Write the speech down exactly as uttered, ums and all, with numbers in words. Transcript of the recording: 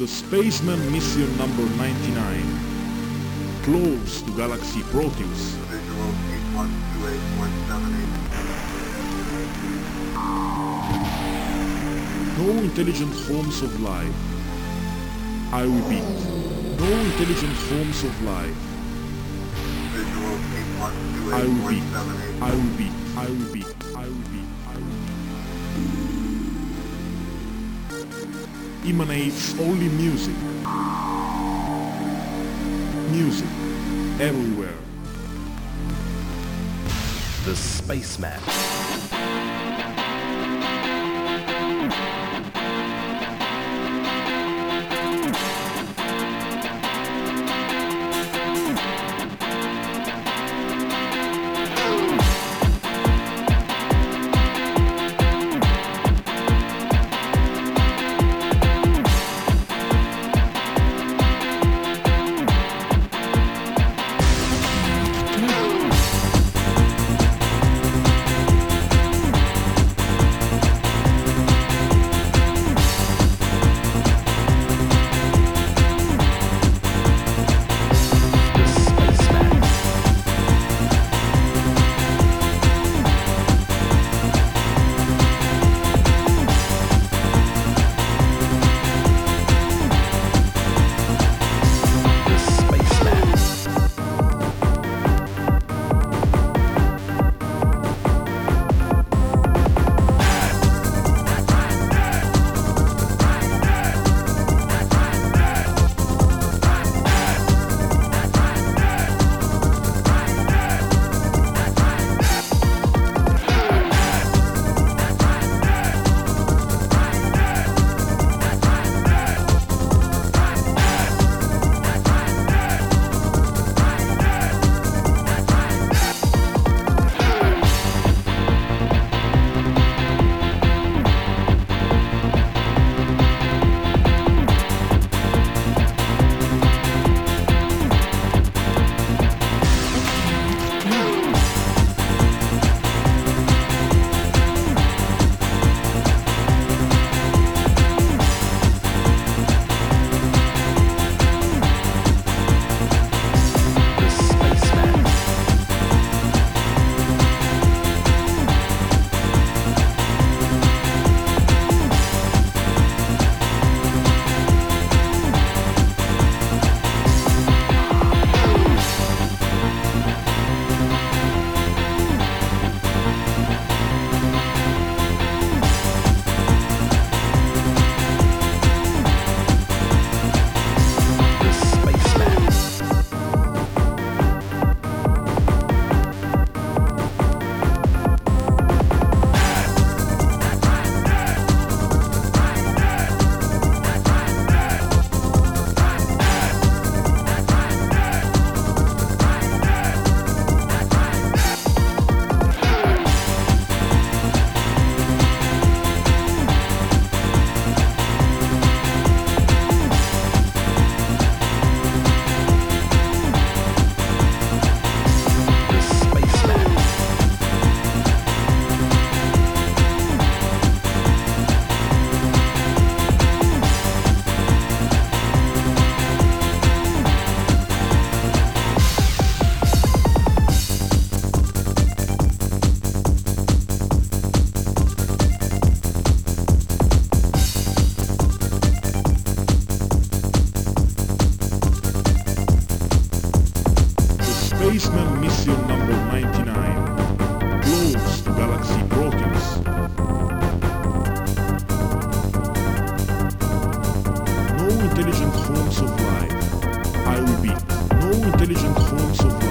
The Spaceman Mission Number ninety-nine, close to Galaxy Proteus. Visual eight one two eight point seven eight. No intelligent forms of life. I repeat, no intelligent forms of life. Visual eight one two I eight point repeat, seven eight. I repeat, I repeat, I repeat, I repeat. Emanates only music. Music, everywhere. The Spaceman. Spaceman Mission Number ninety-nine, close to Galaxy Proteus. No intelligent forms of life. I repeat, no intelligent forms of life.